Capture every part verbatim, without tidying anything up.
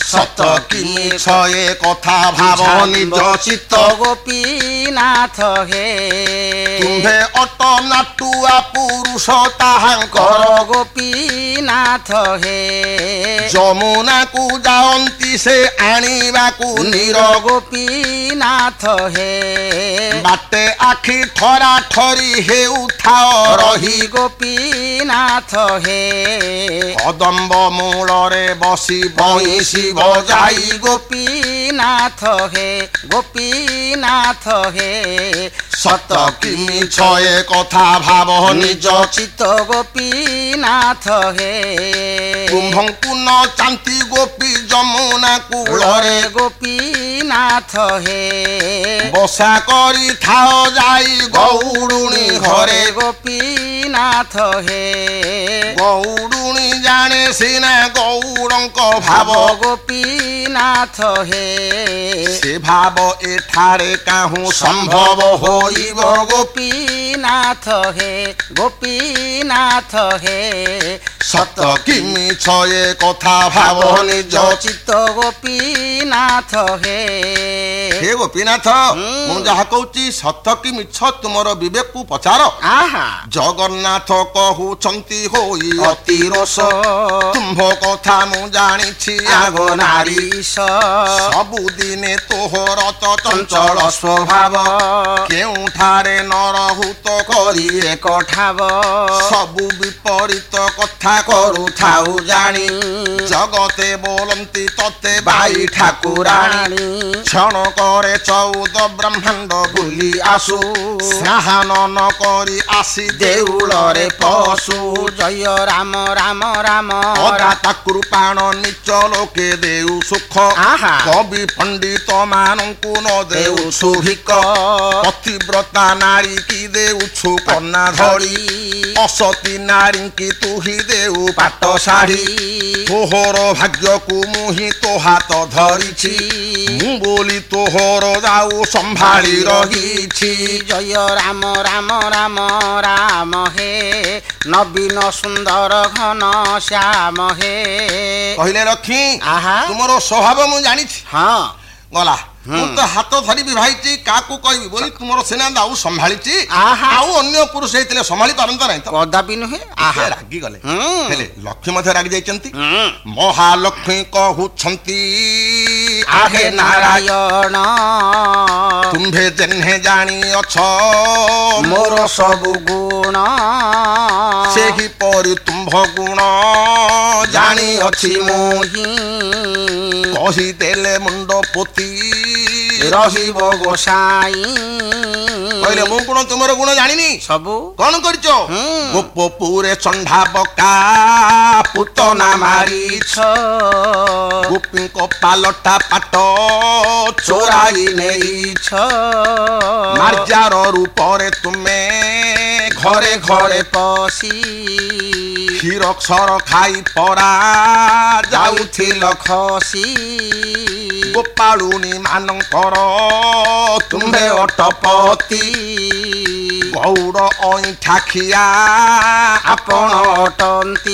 सत कि मिछ ए कथा भाव निज चित्त गोपीनाथ हे तुम्भे अट नाटुआ पुरुष ताहांकर गोपीनाथ हे जमुना को जाओंती से आनिबा को नीर गोपीनाथ हे बाटे आखि ठरा ठरी हे उठाओ रही गोपीनाथ हे कदम्ब मूल रे बसी बंशी बजाई गोपीनाथ हे गोपीनाथ हे सत कि मिछ ए कथा भाव निज चित्त गोपीनाथ हे कुंभंकु न चांती गोपी जमुना कूल रे गोपीनाथ हे बसा करी थाओ जाई गौड़ुणी घरे गोपीनाथ हे गौड़ुणी जाने सिना गौड़ंक भाव गोपीनाथ हे से भाव एठारे काहू संभव होइब गोपीनाथ हे गोपीनाथ हे सत कि मिछ ए कथा भाव निज चित्त गोपीनाथ हे हे गोपीनाथ मु जहा कहूची सत कि मिछ तुमर विवेक को पचार आहा जगन्नाथ कहूचंती होई अति रोष तुम्भ कथा मु जानिछि आगो नारी सबु दिने तोहर तो चंचल स्वभाव केउठारे नरहुत करी एक ठाव सबु विपरीत कथा करुथाउ जानी जगते बोलंती तते बाई ठाकुराणी क्षण करे चौद ब्रह्मांड बुली आसु स्नान न करी आसी देउल रे पशु जय राम राम राम अदाता कृपाण निच लोके देउ सुख आहा कवि पंडित मानंकु न देउ सुभिक पतिव्रता नारी की देउछु कन्या धड़ी असती नारी की तू ही देउ पाट शाढ़ी तोहर भाग्य को मुही तो हाथ धरिछि मु बोली तोहर जाऊ संभाली रहिछि जय राम राम राम राम हे नवीन सुंदर घन श्याम हे कहले रखी आहा तुमरो स्वभाव मु जानिछि हाँ गला मु तो हाथ धरी विभाइछि काकू कहबी बोली तुमरो सेना दाऊ संभालिछि आहा आउ अन्य पुरुष हेतिले संभाली पारंत नाही तो कदापि नुहे आहा रागी गले हेले लक्ष्मी मध्ये रागी जाइचंती महालक्ष्मी कहूछंती आहे नारायण तुम्भे जेन्हे जानी अछ मोर सबु गुण सेही परि तुम्भ गुण जानी अछि मोही कही देले मुंड पोती रहिब गोसाई कहले मु गुण तुमर गुण जानिनी सबु कौन करछो गोपपुरे चंडा बका पुतना मारिछ गोपी को पालटा पाट चोराई नेइछ मार्जार रूपरे तुमे घरे घरे पसी क्षीर क्षर खाई परा जाउथिल खसी गोपालुनी मानंकर तुम्भे अटपति गौड़ अईठा खिया आपण अटंती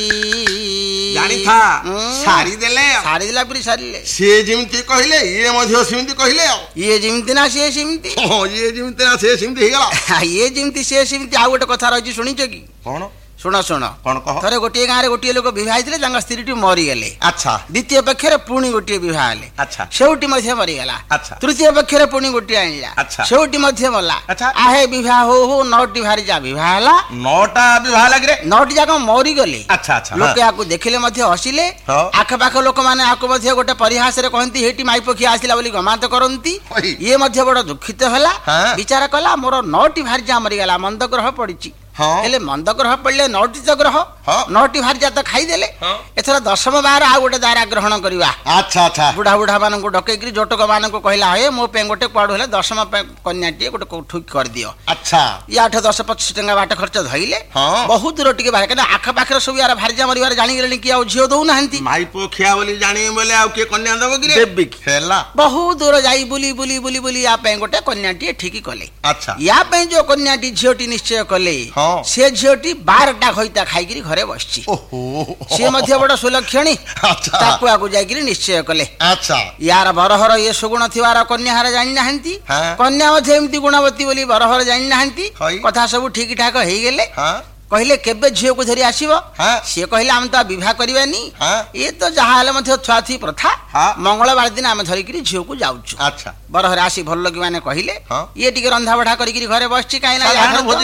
जानी था सारी देले सारी देला पुरी सारीले से जिमती कहले ये मध्य सिमती कहले ये जिमती ना से सिमती ओ ये जिमती ना से सिमती हे गला ये जिमती से सिमती आ गोटे कथा रही सुनिछ कि कोन शुण शुण कौन कह थरे गोटे गाँव गोटे लोक बहुत स्त्री मरीगले अच्छा द्वितीय पक्षर पुणी गोटे विवाह हेले अच्छा सेउटी मध्य मरीगला अच्छा तृतीय पक्षर पुणी गोटे आनिला अच्छा सेउटी मध्य मला अच्छा आहे विवाह हो हो नौटी भारी जा विवाह हला नौटा विवाह लगे नौटी जाक मरीगले अच्छा अच्छा लोक याकू देखिले मध्य हसिले आख पाख लोक माने आकू मध्य गोटे परिहास रे कहंती हेटी माई पखी आसिला बोली गमात करंती ये मध्य बड़ दुखित हला विचार कला मोर नौटी भारी जा मरीगला मंद ग्रह पड़िची हेले मंद ग्रह पड़े नौटी ग्रह नौटी भारी जात खाईदेले एथर दशम बार आ गोटे दारा ग्रहण करवा अच्छा अच्छा बुढ़ा बुढ़ा मान डकई जोटक मान कहला हे मो पे गोटे कुआड़ हेले दशम कन्याटी गोटे ठीक कर दियो अच्छा ये आठ दस पच्चीस टका बाट खर्च धइले बहुत दूर टिके बाहर आख पाखर सब यार भारिजा मरिवार जानी गेले कि आ झियो दउ नाहंती माई पोखिया बोली जानी बोले आ के कन्या दबो कि देबी हेला बहुत दूर जाई बुली बुली बुली बुली आ पे गोटे कन्याटी ठीक कले अच्छा या पे जो कन्याटी झियोटी निश्चय कले ସେ ଝିଅଟି ବାରଟା ଖଇତା ଖାଇକିରି ଘରେ ବସିଛି। ସିଏ ମଧ୍ୟ ବଡ ସୁଲକ୍ଷଣୀ, ତାକୁ ଆକୁ ଯାଇକିରି ନିଶ୍ଚୟ କଲେ। ୟାର ବରହର ଇଏ ସୁଗୁଣ ଥିବାର କନ୍ୟାହାର ଜାଣିନାହାନ୍ତି, କନ୍ୟା ମଧ୍ୟ ଏମିତି ଗୁଣବତୀ ବୋଲି ବରହର ଜାଣିନାହାନ୍ତି। କଥା ସବୁ ଠିକ ଠାକ ହେଇଗଲେ। କହିଲେ କେବେ ଝିଅକୁ ଧରି ଆସିବ? ସିଏ କହିଲେ ଆମେ ତ ବିବାହ କରିବାନି, ଇଏ ତ ଯାହା ହେଲେ ମଧ୍ୟ ଛୁଆଛୁଇ ପ୍ରଥା, ମଙ୍ଗଳବାର ଦିନ ଆମେ ଧରିକିରି ଝିଅକୁ ଯାଉଛୁ। ବରହରେ ଆସି ଭଲ ଲୋକ ମାନେ କହିଲେ ଇଏ ଟିକେ ରନ୍ଧା ବଢା କରିକିରି ଘରେ ବସିଛି, କାହିଁ ନା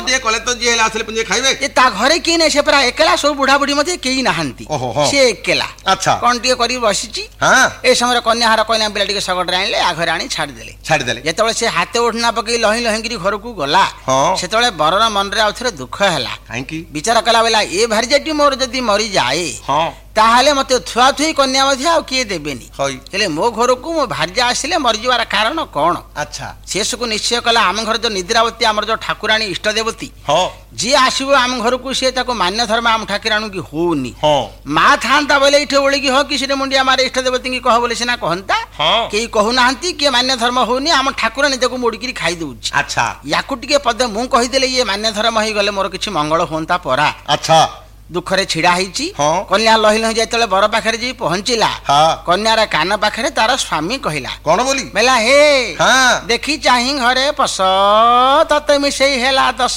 ତା ଘରେ କେହି ନାହିଁ, ସେ ପୁରା ଏକଲା, ସବୁ ବୁଢା ବୁଢୀ ମଧ୍ୟ କେହି ନାହାନ୍ତି, ସେ ଏକଲା କଣ ଟିକେ କରିକି ବସିଛି। ଏ ସମୟରେ କନ୍ୟାହାର କହିଲା ପିଲା ଟିକେ ଶଗଡ଼ରେ ଆଣିଲେ, ଆଘରେ ଆଣି ଛାଡ଼ିଦେଲେ। ଛାଡ଼ିଦେଲେ ଯେତେବେଳେ ସେ ହାତ ଓଢ଼ଣା ପକେଇ ଲହିଁ ଲହିକିରି ଘରକୁ ଗଲା, ସେତେବେଳେ ବରର ମନରେ ଆଉ ଥରେ ଦୁଃଖ ହେଲା। ବିଚାର କଲା ବେଲା ଏ ଭାରିଜାଟି ମୋର ଯଦି ମରିଯାଏ ତାହେଲେ ମତେ ଛୁଆ ଛୁଇ କନ୍ୟା ମଧ୍ୟ ଆଉ କିଏ ଦେବେନି, ହେଲେ ମୋ ଘରକୁ ମୋ ଭାର୍ଯ୍ୟା ଆସିଲେ ମରିଯିବାର କାରଣ କଣ? ଶେଷକୁ ନିଶ୍ଚୟ କଲା ଆମ ଘର ଯୋଉ ନିଦ୍ରାବତୀ, ଆମର ଯୋଉ ଠାକୁରାଣୀ ଇଷ୍ଟ ଦେବତୀ, ଯିଏ ଆସିବ ଆମ ଘରକୁ ସିଏ ତାକୁ ମାନ୍ୟ ଧର୍ମ ଆମ ଠାକୁରାଣୀ କି ହଉନି। ମା ଥାନ୍ତା ବୋଲେ ଏଇଠି ଓଳିକି ହ କି ସେଠି ମୁଣ୍ଡିଆ ମାରେ ଇଷ୍ଟ ଦେବତୀ କି କହ ବୋଲି ସିନା କହନ୍ତା, କେହି କହୁନାହାନ୍ତି, କିଏ ମାନ୍ୟ ଧର୍ମ ହଉନି, ଆମ ଠାକୁରାଣୀ ତାକୁ ମୋଡିକିରି ଖାଇ ଦଉଛି। ୟାକୁ ଟିକେ ପଦେ ମୁଁ କହିଦେଲେ ଇଏ ମାନ୍ୟ ଧର୍ମ ହେଇଗଲେ ମୋର କିଛି ମଙ୍ଗଳ ହୁଅନ୍ତା ପରା। ଦୁଃଖରେ ଛିଡା ହେଇଛି। କନ୍ୟା ଲହି ଲହି ଯେତେବେଳେ ବର ପାଖରେ ଯାଇ ପହଞ୍ଚିଲା, କନ୍ୟାର କାନ ପାଖରେ ତାର ସ୍ୱାମୀ କହିଲା କଣ ବୋଲି ବେଲା, ହେ ଦେଖି ଚାହିଁ ଘରେ ପଶ, ତତେ ମିଶେଇ ହେଲା ଦଶ।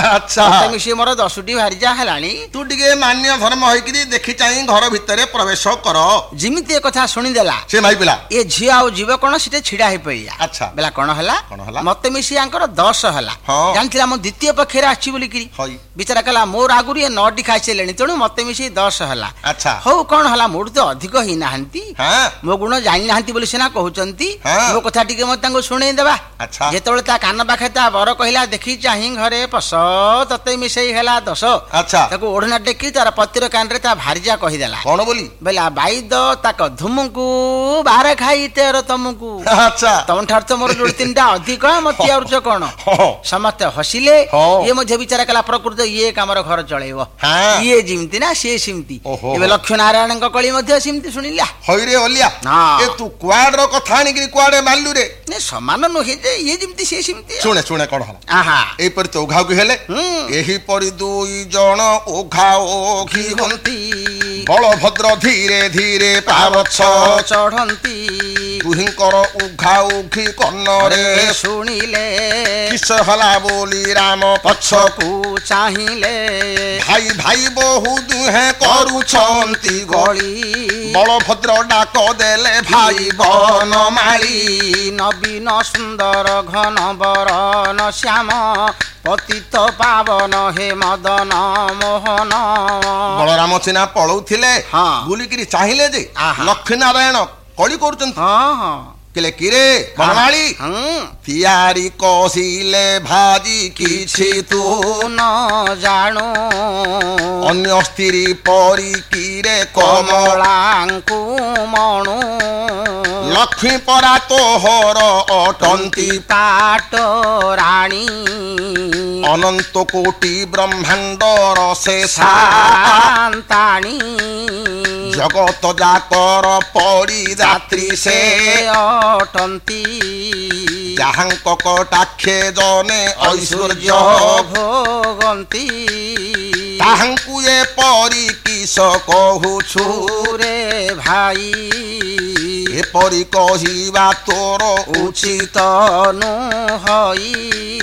ତତେ ମିଶେଇ ମୋର ଦଶଟି ଭାରିଜା ହେଲାଣି, ତୁ ଟିକେ ମାନ୍ୟ ଧର୍ମ ହେଇକିରି ଦେଖି ଚାହିଁ ଘର ଭିତରେ ପ୍ରବେଶ କର। ଯେମିତି ଏ କଥା ଶୁଣିଦେଲା ସେ ମାଇପିଲା, ଏ ଝିଅ ଆଉ ଯିବ କଣ, ସେଠି ଛିଡା ହେଇ ପଇଲା। ବେଲା କଣ ହେଲା? ମତେ ମିଶି ଆଙ୍କର ଦଶ ହେଲା, ଜାଣିଥିଲା ମୁଁ ଦ୍ୱିତୀୟ ପକ୍ଷରେ ଆସିଛି ବୋଲିକିରି। ବିଚାରା କଲା ମୋର ଆଗରୁ ଏ ନଅଟି ଖାଇସାରିଲେ, ତେଣୁ ମତେ ମିଶି ଦଶ ହେଲା। ହଉ କଣ ହେଲା, ମୋଠୁ ତ ଅଧିକ ହେଇନାହାନ୍ତି, ମୋ ଗୁଣ ଜାଣିନାହାନ୍ତି ବୋଲି ସିନା କହୁଛନ୍ତି, ମୋ କଥା ଟିକେ ମତେ ତାଙ୍କୁ ଶୁଣେଇ ଦେବା। ଯେତେବେଳେ ତା କାନ ପାଖେ ତା ବର କହିଲା ଦେଖି ଚାହିଁ ଘରେ ପଶ, ତତେ ମିଶେଇ ହେଲା ଦଶ, ତାକୁ ଓଢଣା ଟେକି ତାର ପତିର କାନରେ ତା ଭାରିଜା କହିଦେଲା କଣ ବୋଲି ବେଲା, ବାଇଦ ତାକ ଧୁମକୁ ବାର ଖାଇ ତେର ତମକୁ, ତମଠାରୁ ତ ମୋର ଯୋଉ ତିନିଟା ଅଧିକ, ମତେ ଆଉଛ କଣ? ସମସ୍ତେ ହସିଲେ। ଇଏ ମଧ୍ୟ ବିଚାର କଲା ପ୍ରକୃତ ଇଏ କାମର ଘର ଚଳେଇବ, ଇଏ ଯେମିତି ନା ସିଏ ସେମିତି। ଏବେ ଲକ୍ଷ୍ମୀ ନାରାୟଣଙ୍କ କଳି ମଧ୍ୟ ସେମିତି ଶୁଣିଲା। ହଇରେ ଅଲିଆ, ଏ ତୁ କୁଆଡର କଥା ଆଣିକିରି କୁଆଡେ ମାରିଲୁ ରେ? ସମାନ ନୁହେଁ ଯେ ଇଏ ଯେମିତି ସିଏ ସେମିତି। ଶୁଣେ ଶୁଣେ କଣ ହେଲା, ଏଇପରି ତ ଓଘାଉଘି ହେଲେ, ଏହିପରି ଦୁଇ ଜଣ ଓଘା ଓଘି ହୁଅନ୍ତି, ବଳଭଦ୍ର ଧୀରେ ଧୀରେ ପାବଛ ଚଢନ୍ତି, ଦୁହିଁଙ୍କର ଉଘା ଉଘି କର୍ଣ୍ଣରେ ଶୁଣିଲେ, କିସ ହେଲା ବୋଲି ରାମ ପଛକୁ ଚାହିଁଲେ, ଭାଇ ଭାଇ ବହୁ ଦୁହେଁ କରୁଛନ୍ତି ଗଳି, ବଳଭଦ୍ର ଡାକ ଦେଲେ ଭାଇ ବନମାଳି, ନବୀନ ସୁନ୍ଦର ଘନ ବରନ ଶ୍ୟାମ, ପତିତ ପାବନ ହେ ମଦନ ମୋହନ। ବଳରାମ ସିନା ପଳଉଥିଲେ, ବୁଲିକିରି ଚାହିଁଲେ ଯେ ଲକ୍ଷ୍ମୀ ନାରାୟଣ କଳି କରୁଛନ୍ତି। କିଲେ କିରେ ବନମାଳି, ତିଆରି କସିଲେ ଭାଜି କିଛି ତୁ ନ ଜାଣୁ, ଅନ୍ୟ ସ୍ତ୍ରୀ ପରି କିରେ କମଳାଙ୍କୁ ମଣୁ, ଲକ୍ଷ୍ମୀ ପରା ତୋହର ଅଟନ୍ତି ପାଟ ରାଣୀ, ଅନନ୍ତ କୋଟି ବ୍ରହ୍ମାଣ୍ଡର ସେ ସାନ୍ତାଣୀ, ଜଗତ ଯାକର ପରିଦାତ୍ରୀ ସେ ଅଟନ୍ତି, ଯାହାଙ୍କ କଟାକ୍ଷେ ଜନେ ଐଶ୍ୱର୍ଯ୍ୟ ଭୋଗନ୍ତି, ତାହାଙ୍କୁ ଏ ପରି କିସ କହୁଛୁ ରେ ଭାଇ, ଏପରି କହିବା ତୋର ଉଚିତ ନୁହଇ।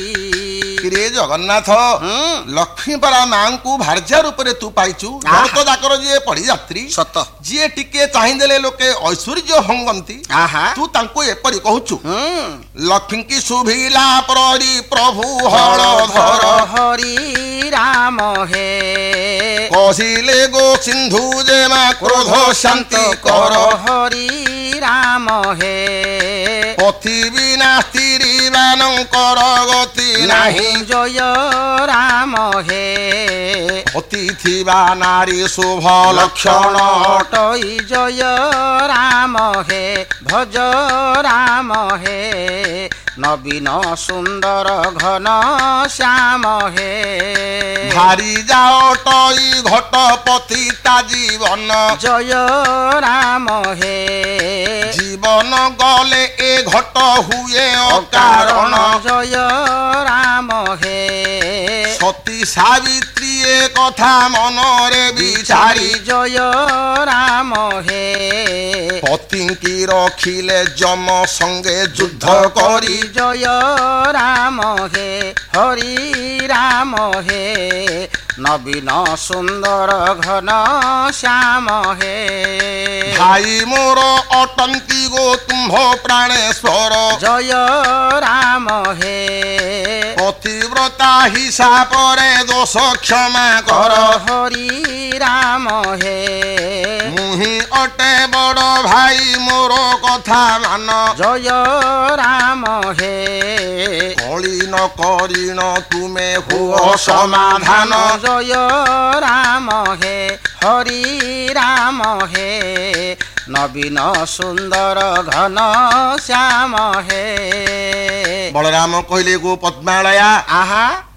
ରେ ଜଗନ୍ନାଥ, ଲକ୍ଷ୍ମୀ ପରା ମାଙ୍କୁ ଭାର୍ଯ୍ୟା ରୂପରେ ତୁ ପାଇଛୁ, ଜଗତ ଯାକର ଯିଏ ପଡ଼ିଯାତ୍ରୀ ସତ, ଯିଏ ଟିକେ ଚାହିଁଦେଲେ ଲୋକେ ଐଶ୍ୱର୍ଯ୍ୟ ହଙ୍ଗନ୍ତି, ତୁ ତାଙ୍କୁ ଏପରି କହୁଛୁ। ଲକ୍ଷ୍ମୀ କି ଶୁଭିଲା ପରି ପ୍ରଭୁ ହଳଧର ହରି ରାମ ହେ, କହିଲେ ଗୋ ସିନ୍ଧୁ ଯେ ମା କ୍ରୋଧ ଶାନ୍ତି କର, ହରି ରାମ ହେ, ପଥି ବିନା ସ୍ତ୍ରୀ ମାନଙ୍କର ଗତି ନାହିଁ, ଜୟ ରାମ ହେ, ଅତି ଥିବା ନାରୀ ଶୁଭ ଲକ୍ଷଣ ଅଟଇ, ଜୟ ରାମ ହେ, ଭଜ ରାମ ହେ, ନବୀନ ସୁନ୍ଦର ଘନ ଶ୍ୟାମ ହେ, ଭାରି ଯାଅଟଇ ଘଟପତି ତା ଜୀବନ, ଜୟ ରାମ ହେ, ଜୀବନ ଗଲେ ଏ ଘଟ ହୁଏ ଅକାରଣ, ଜୟ ରାମ ହେ, ସତୀ ସାବିତ୍ରୀ ଏ କଥା ମନରେ ବିଚାରି ଜୟ ରାମ ହେ ପତିଙ୍କି ରଖିଲେ ଯମ ସଙ୍ଗେ ଯୁଦ୍ଧ କରି ଜୟ ରାମ ହେ ହରି ରାମ ହେ ନବୀନ ସୁନ୍ଦର ଘନ ଶ୍ୟାମ ହେ ଭାଇ ମୋର ଅଟନ୍ତି ଗୋ ତୁମ୍ଭ ପ୍ରାଣେଶ୍ୱର ଜୟ ରାମ ହେ ପତିବ୍ରତା ହିସାବରେ ଦୋଷ କ୍ଷମା କର ହରି ରାମ ହେ ମୁହିଁ ଅଟେ ବଡ଼ ଭାଇ ମୋର କଥା ମାନ ଜୟ ରାମ ହେ କଳି ନ କରିଣ ତୁମେ ହୁଅ ସମାଧାନ ଜୟ ରାମ ହେ ହରି ରାମ ହେ ନବୀନ ସୁନ୍ଦର ଘନ ଶ୍ୟାମ ହେ ବଳରାମ କହିଲେ ଗୋ ପଦ୍ମାଳୟା ଆହା